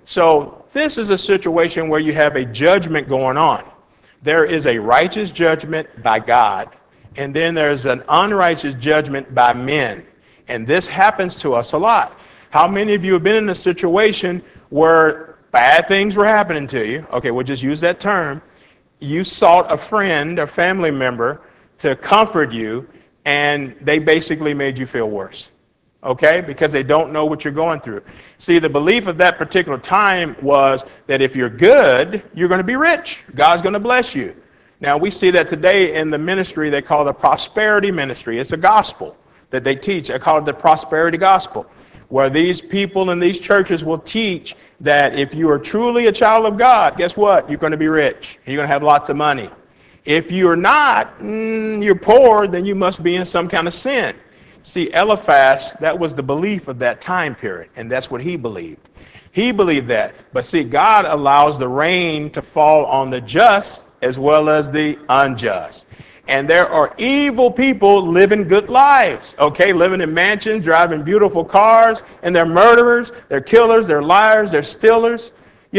So this is a situation where you have a judgment going on. There is a righteous judgment by God, and then there's an unrighteous judgment by men. And this happens to us a lot. How many of you have been in a situation where bad things were happening to you? Okay, we'll just use that term. You sought a friend or family member to comfort you, and they basically made you feel worse. Okay? Because they don't know what you're going through. See, the belief of that particular time was that if you're good, you're going to be rich. God's going to bless you. Now, we see that today in the ministry they call the prosperity ministry. It's a gospel that they teach. I call it the prosperity gospel, where these people in these churches will teach that if you are truly a child of God, guess what? You're going to be rich. You're going to have lots of money. If you're not, you're poor, then you must be in some kind of sin. See, Eliphaz, that was the belief of that time period, and that's what he believed. He believed that. But see, God allows the rain to fall on the just as well as the unjust. And there are evil people living good lives, okay, living in mansions, driving beautiful cars, and they're murderers, they're killers, they're liars, they're stealers,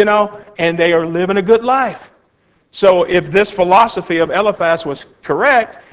and they are living a good life. So if this philosophy of Eliphaz was correct,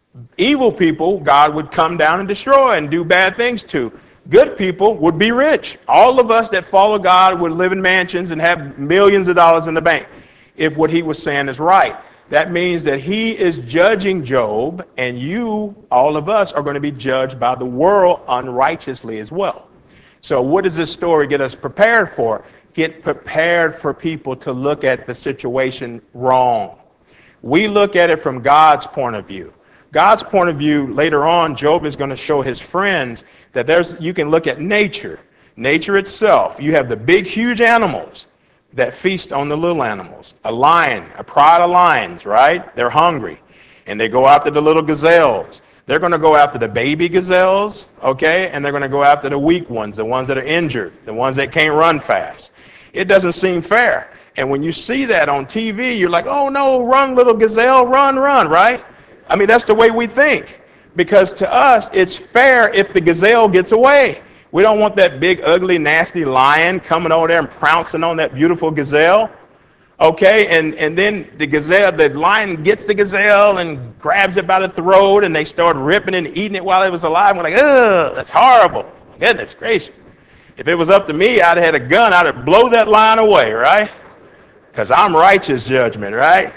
evil people, God would come down and destroy and do bad things to. Good people would be rich. All of us that follow God would live in mansions and have millions of dollars in the bank, if what he was saying is right. That means that he is judging Job, and you, all of us, are going to be judged by the world unrighteously as well. So what does this story get us prepared for? Get prepared for people to look at the situation wrong. We look at it from God's point of view. God's point of view, later on, Job is going to show his friends that you can look at nature. Nature itself. You have the big, huge animals that feast on the little animals. A lion, a pride of lions, right? They're hungry. And they go after the little gazelles. They're going to go after the baby gazelles, okay? And they're going to go after the weak ones, the ones that are injured, the ones that can't run fast. It doesn't seem fair. And when you see that on TV, you're like, oh no, run little gazelle, run, right? I mean, that's the way we think. Because to us, it's fair if the gazelle gets away. We don't want that big, ugly, nasty lion coming over there and pouncing on that beautiful gazelle. Okay, and then the lion gets the gazelle and grabs it by the throat, and they start ripping and eating it while it was alive. We're like, ugh, that's horrible. Goodness gracious. If it was up to me, I'd have had a gun. I'd have blown that lion away, right? Because I'm righteous judgment, right?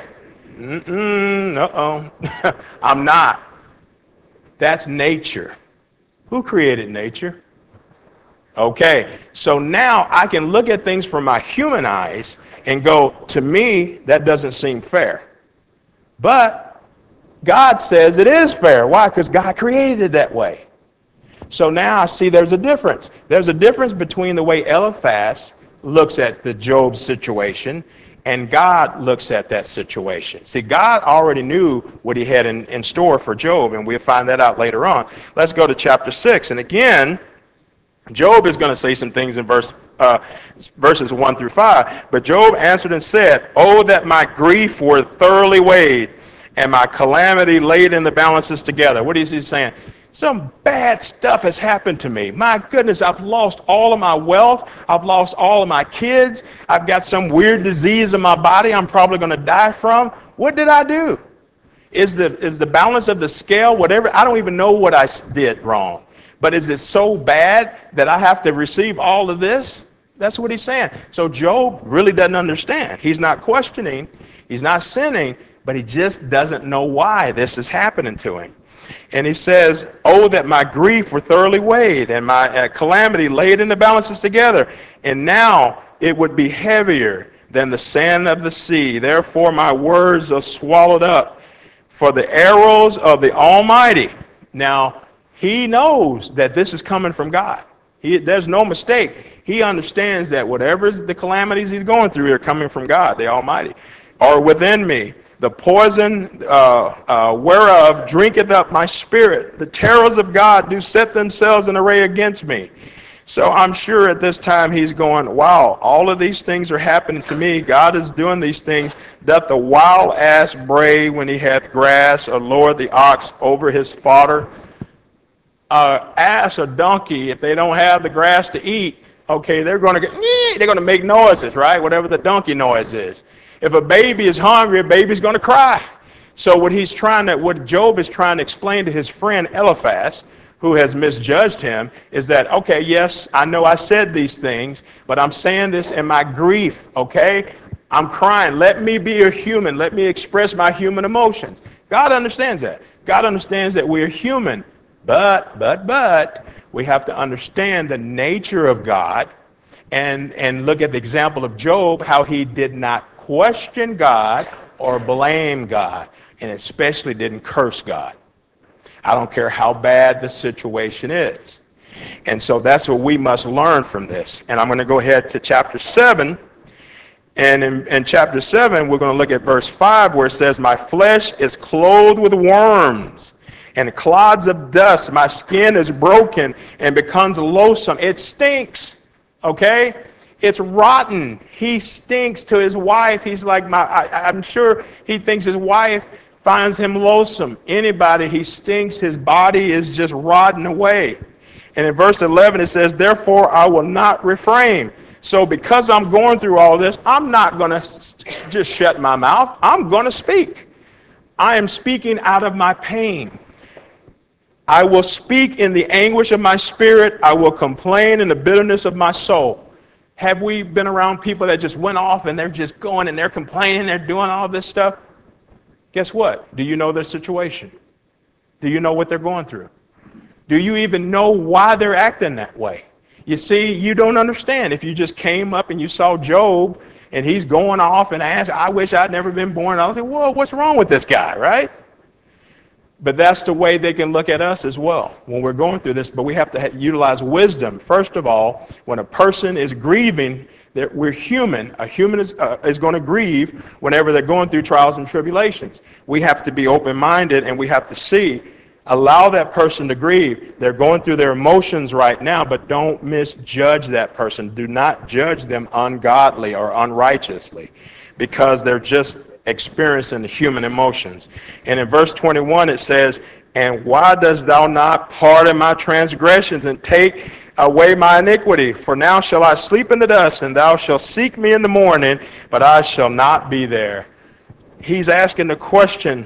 I'm not. That's nature. Who created nature? Okay, so now I can look at things from my human eyes and go, to me, that doesn't seem fair. But God says it is fair. Why? Because God created it that way. So now I see there's a difference. There's a difference between the way Eliphaz looks at the Job situation and God looks at that situation. See, God already knew what he had in store for Job, and we'll find that out later on. Let's go to chapter 6. And again, Job is going to say some things in verses 1 through 5. But Job answered and said, oh, that my grief were thoroughly weighed, and my calamity laid in the balances together. What is he saying? Some bad stuff has happened to me. My goodness, I've lost all of my wealth. I've lost all of my kids. I've got some weird disease in my body I'm probably going to die from. What did I do? Is the balance of the scale, whatever? I don't even know what I did wrong. But is it so bad that I have to receive all of this? That's what he's saying. So Job really doesn't understand. He's not questioning. He's not sinning. But he just doesn't know why this is happening to him. And he says, oh, that my grief were thoroughly weighed and my calamity laid in the balances together. And now it would be heavier than the sand of the sea. Therefore my words are swallowed up. For the arrows of the Almighty. Now, he knows that this is coming from God. There's no mistake. He understands that whatever the calamities he's going through are coming from God, the Almighty, are within me. The poison whereof drinketh up my spirit. The terrors of God do set themselves in array against me. So I'm sure at this time he's going, wow, all of these things are happening to me. God is doing these things. Doth the wild ass bray when he hath grass, or lord the ox over his fodder? Ass or donkey, if they don't have the grass to eat, okay, they're going to make noises, right? Whatever the donkey noise is. If a baby is hungry, a baby's going to cry. So what Job is trying to explain to his friend Eliphaz, who has misjudged him, is that, okay, yes, I know I said these things, but I'm saying this in my grief, okay? I'm crying. Let me be a human. Let me express my human emotions. God understands that. God understands that we're human. But we have to understand the nature of God and look at the example of Job, how he did not question God or blame God, and especially didn't curse God. I don't care how bad the situation is. And so that's what we must learn from this. And I'm going to go ahead to chapter 7. And in chapter 7, we're going to look at verse 5, where it says, my flesh is clothed with worms and clods of dust. My skin is broken and becomes loathsome. It stinks, okay? It's rotten. He stinks to his wife. He's like, I'm sure he thinks his wife finds him loathsome. Anybody, he stinks. His body is just rotting away. And in verse 11, it says, therefore I will not refrain. So because I'm going through all this, I'm not going to just shut my mouth. I'm going to speak. I am speaking out of my pain. I will speak in the anguish of my spirit. I will complain in the bitterness of my soul. Have we been around people that just went off and they're just going and they're complaining, they're doing all this stuff? Guess what? Do you know their situation? Do you know what they're going through? Do you even know why they're acting that way? You see, you don't understand. If you just came up and you saw Job and he's going off and asked, I wish I'd never been born. I was like, well, what's wrong with this guy, right? But that's the way they can look at us as well when we're going through this. But we have to utilize wisdom. First of all, when a person is grieving, we're human. A human is going to grieve whenever they're going through trials and tribulations. We have to be open-minded, and we have to see, allow that person to grieve. They're going through their emotions right now, but don't misjudge that person. Do not judge them ungodly or unrighteously, because they're just experiencing the human emotions. And in verse 21 it says, and why dost thou not pardon my transgressions and take away my iniquity? For now shall I sleep in the dust, and thou shalt seek me in the morning, but I shall not be there. He's asking the question,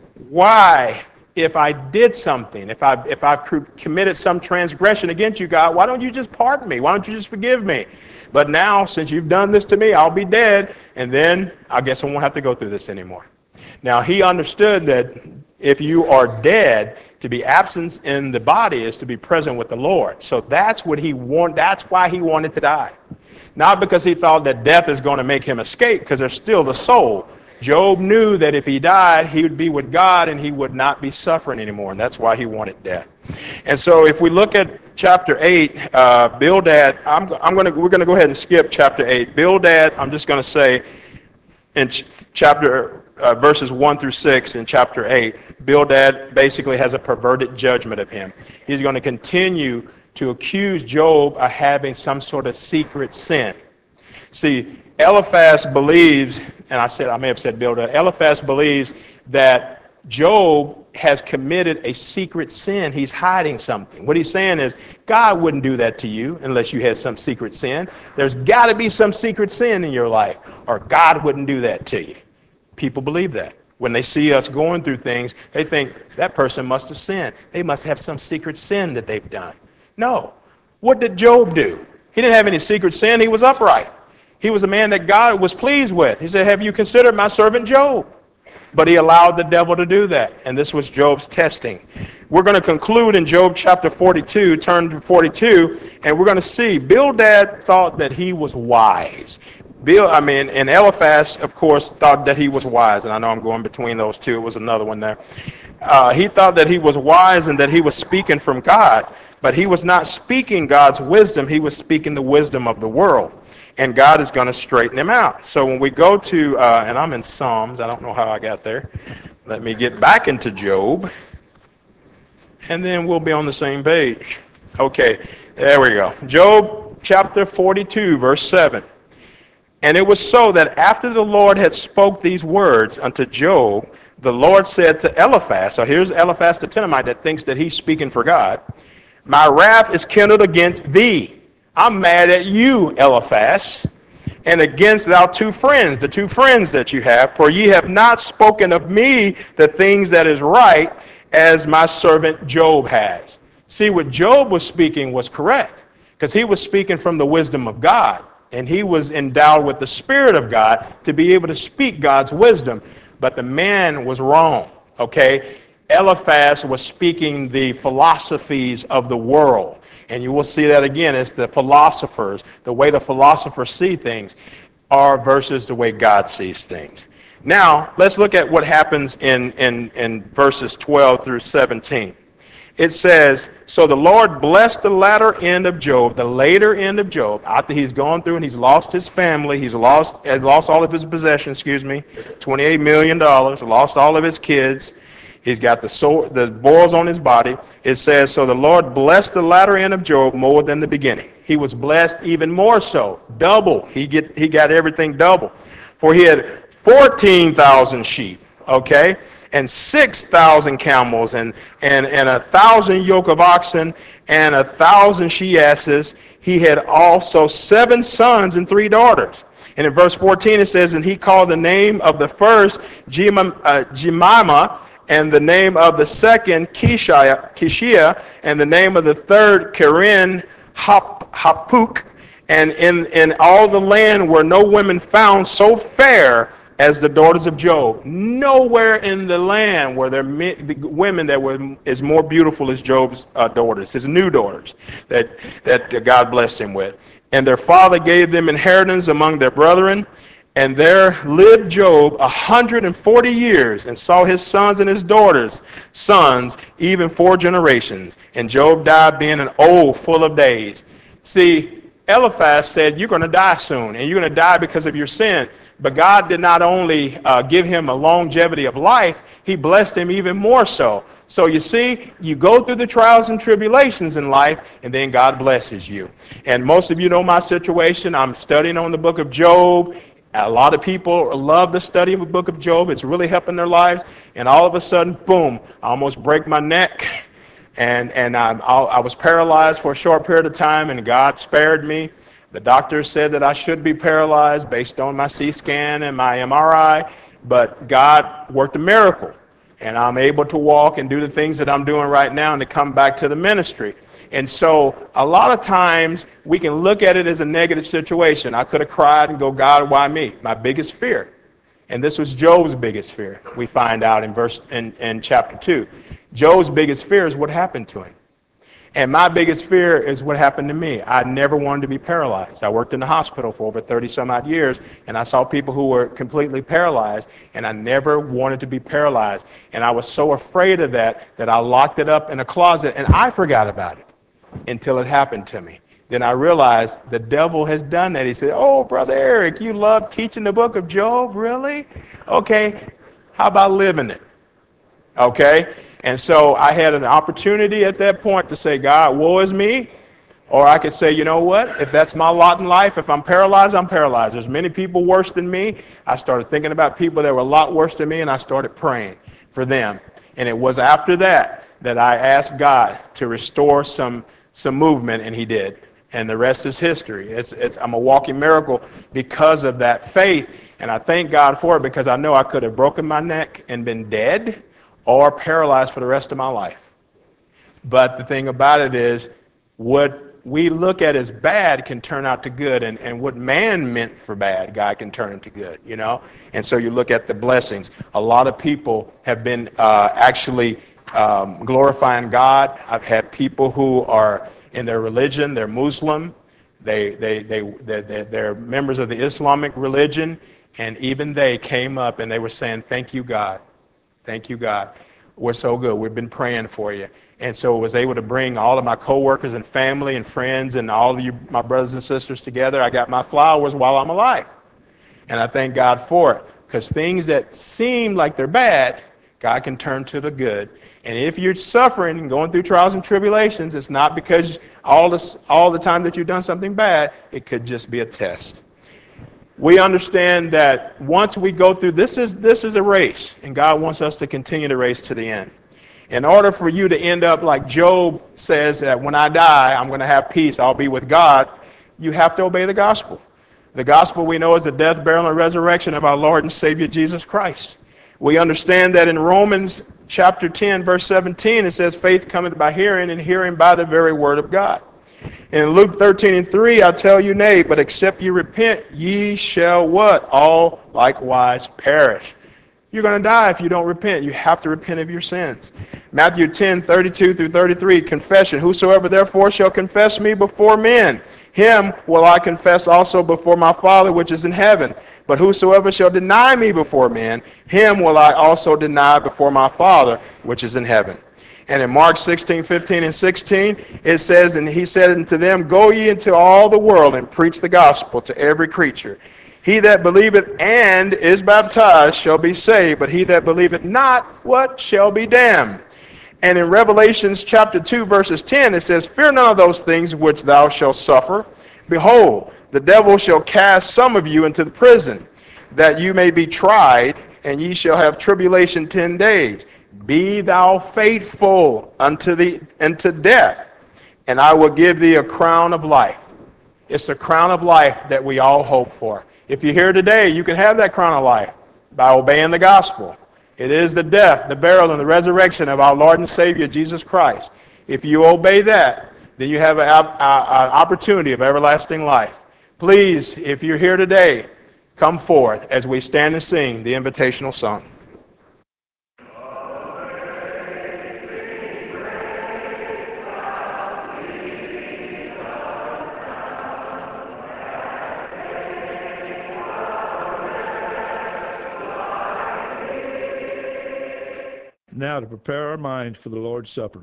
why, if I did something, if I've committed some transgression against you, God, why don't you just pardon me? Why don't you just forgive me? But now, since you've done this to me, I'll be dead, and then I guess I won't have to go through this anymore. Now, he understood that if you are dead, to be absent in the body is to be present with the Lord. So that's what he wanted. That's why he wanted to die. Not because he thought that death is going to make him escape, because there's still the soul. Job knew that if he died, he would be with God and he would not be suffering anymore, and that's why he wanted death. And so if we look at chapter 8, Bildad, we're going to go ahead and skip chapter 8. Bildad, I'm just going to say in chapter verses 1 through 6 in chapter 8, Bildad basically has a perverted judgment of him. He's going to continue to accuse Job of having some sort of secret sin. See, Eliphaz believes, and I may have said Bildad, Eliphaz believes that Job has committed a secret sin. He's hiding something. What he's saying is, God wouldn't do that to you unless you had some secret sin. There's got to be some secret sin in your life, or God wouldn't do that to you. People believe that. When they see us going through things, they think that person must have sinned. They must have some secret sin that they've done. No. What did Job do? He didn't have any secret sin. He was upright. He was a man that God was pleased with. He said, have you considered my servant Job? But he allowed the devil to do that. And this was Job's testing. We're going to conclude in Job chapter 42, turn to 42, and we're going to see Bildad thought that he was wise. And Eliphaz, of course, thought that he was wise. And I know I'm going between those two. It was another one there. He thought that he was wise and that he was speaking from God. But he was not speaking God's wisdom. He was speaking the wisdom of the world. and God is going to straighten him out. So when we go to, and I'm in Psalms, I don't know how I got there. Let me get back into Job, and then we'll be on the same page. Okay, there we go. Job chapter 42, verse 7. And it was so that after the Lord had spoke these words unto Job, the Lord said to Eliphaz, so here's Eliphaz the Temanite that thinks that he's speaking for God, my wrath is kindled against thee. I'm mad at you, Eliphaz, and against thou two friends, the two friends that you have, for ye have not spoken of me the things that is right, as my servant Job has. See, what Job was speaking was correct, because he was speaking from the wisdom of God, and he was endowed with the Spirit of God to be able to speak God's wisdom. But the man was wrong, okay? Eliphaz was speaking the philosophies of the world. And you will see that again. It's the philosophers, the way the philosophers see things are versus the way God sees things. Now, let's look at what happens in verses 12 through 17. It says, so the Lord blessed the latter end of Job, the later end of Job, after he's gone through and he's lost his family, has lost all of his possessions, $28 million, lost all of his kids. He's got the boils on his body. It says, so the Lord blessed the latter end of Job more than the beginning. He was blessed even more so, double. He got everything double. For he had 14,000 sheep, okay, and 6,000 camels, and 1,000 yoke of oxen, and 1,000 she-asses. He had also 7 sons and 3 daughters. And in verse 14 it says, and he called the name of the first Jemimah, and the name of the second Kishiah, and the name of the third Keren Hapuk. And in all the land were no women found so fair as the daughters of Job. Nowhere in the land were there women that were as more beautiful as Job's daughters, his new daughters, that God blessed him with. And their father gave them inheritance among their brethren. And there lived Job 140 years, and saw his sons and his daughters' sons, even 4 generations. And Job died being an old, full of days. See, Eliphaz said, you're going to die soon, and you're going to die because of your sin. But God did not only give him a longevity of life, he blessed him even more so. So you see, you go through the trials and tribulations in life, and then God blesses you. And most of you know my situation. I'm studying on the book of Job. A lot of people love the study of the book of Job. It's really helping their lives. And all of a sudden, boom, I almost break my neck. And I was paralyzed for a short period of time, and God spared me. The doctor said that I should be paralyzed based on my CT scan and my MRI, but God worked a miracle. And I'm able to walk and do the things that I'm doing right now and to come back to the ministry. And so a lot of times we can look at it as a negative situation. I could have cried and go, God, why me? My biggest fear. And this was Job's biggest fear. We find out in chapter 2. Job's biggest fear is what happened to him. And my biggest fear is what happened to me. I never wanted to be paralyzed. I worked in the hospital for over 30 some odd years, and I saw people who were completely paralyzed, and I never wanted to be paralyzed. And I was so afraid of that I locked it up in a closet, and I forgot about it until it happened to me. Then I realized the devil has done that. He said, oh, Brother Eric, you love teaching the book of Job? Really? Okay, how about living it? Okay? And so I had an opportunity at that point to say, God, woe is me. Or I could say, you know what? If that's my lot in life, if I'm paralyzed, I'm paralyzed. There's many people worse than me. I started thinking about people that were a lot worse than me, and I started praying for them. And it was after that I asked God to restore some movement, and he did. And the rest is history. I'm a walking miracle because of that faith. And I thank God for it, because I know I could have broken my neck and been dead or paralyzed for the rest of my life. But the thing about it is, what we look at as bad can turn out to good, and what man meant for bad, God can turn into good, you know? And so you look at the blessings. A lot of people have been actually glorifying God. I've had people who are in their religion, they're Muslim, they're members of the Islamic religion, and even they came up and they were saying, thank you, God. Thank you, God. were so good. We've been praying for you. And so I was able to bring all of my coworkers and family and friends and all of you, my brothers and sisters together. I got my flowers while I'm alive. And I thank God for it. Because things that seem like they're bad, God can turn to the good. And if you're suffering and going through trials and tribulations, it's not because all the time that you've done something bad. It could just be a test. We understand that once we go through, this is a race. And God wants us to continue the race to the end. In order for you to end up like Job says that when I die, I'm going to have peace, I'll be with God, you have to obey the gospel. The gospel we know is the death, burial, and resurrection of our Lord and Savior Jesus Christ. We understand that in Romans chapter 10, verse 17, it says, faith cometh by hearing, and hearing by the very word of God. And in Luke 13:3, I tell you, nay, but except ye repent, ye shall what? All likewise perish. You're going to die if you don't repent. You have to repent of your sins. Matthew 10:32-33, confession. Whosoever therefore shall confess me before men, him will I confess also before my Father which is in heaven. But whosoever shall deny me before men, him will I also deny before my Father which is in heaven. And in Mark 16:15 and 16, it says, and he said unto them, go ye into all the world and preach the gospel to every creature. He that believeth and is baptized shall be saved, but he that believeth not, what? Shall be damned. And in Revelations chapter 2, verses 10, it says, fear none of those things which thou shalt suffer. Behold, the devil shall cast some of you into the prison, that you may be tried, and ye shall have tribulation 10 days. Be thou faithful unto death, and I will give thee a crown of life. It's the crown of life that we all hope for. If you're here today, you can have that crown of life by obeying the gospel. It is the death, the burial, and the resurrection of our Lord and Savior, Jesus Christ. If you obey that, then you have an opportunity of everlasting life. Please, if you're here today, come forth as we stand and sing the invitational song. Now to prepare our minds for the Lord's Supper.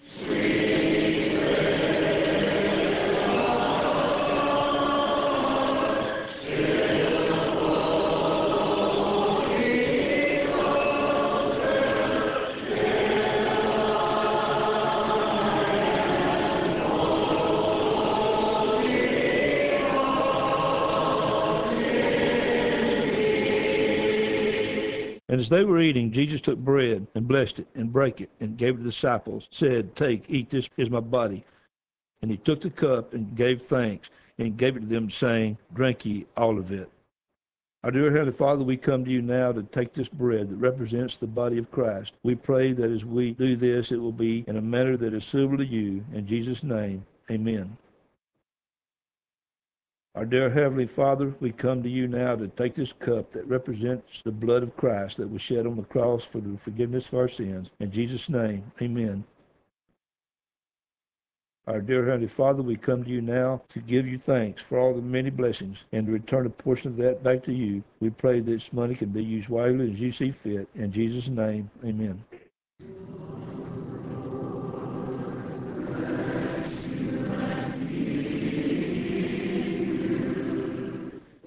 And as they were eating, Jesus took bread and blessed it and brake it and gave it to the disciples, said, take, eat, this is my body. And he took the cup and gave thanks and gave it to them, saying, drink ye all of it. Our dear Heavenly Father, we come to you now to take this bread that represents the body of Christ. We pray that as we do this, it will be in a manner that is suitable to you. In Jesus' name, amen. Our dear Heavenly Father, we come to you now to take this cup that represents the blood of Christ that was shed on the cross for the forgiveness of our sins. In Jesus' name, amen. Our dear Heavenly Father, we come to you now to give you thanks for all the many blessings and to return a portion of that back to you. We pray that this money can be used wisely as you see fit. In Jesus' name, amen.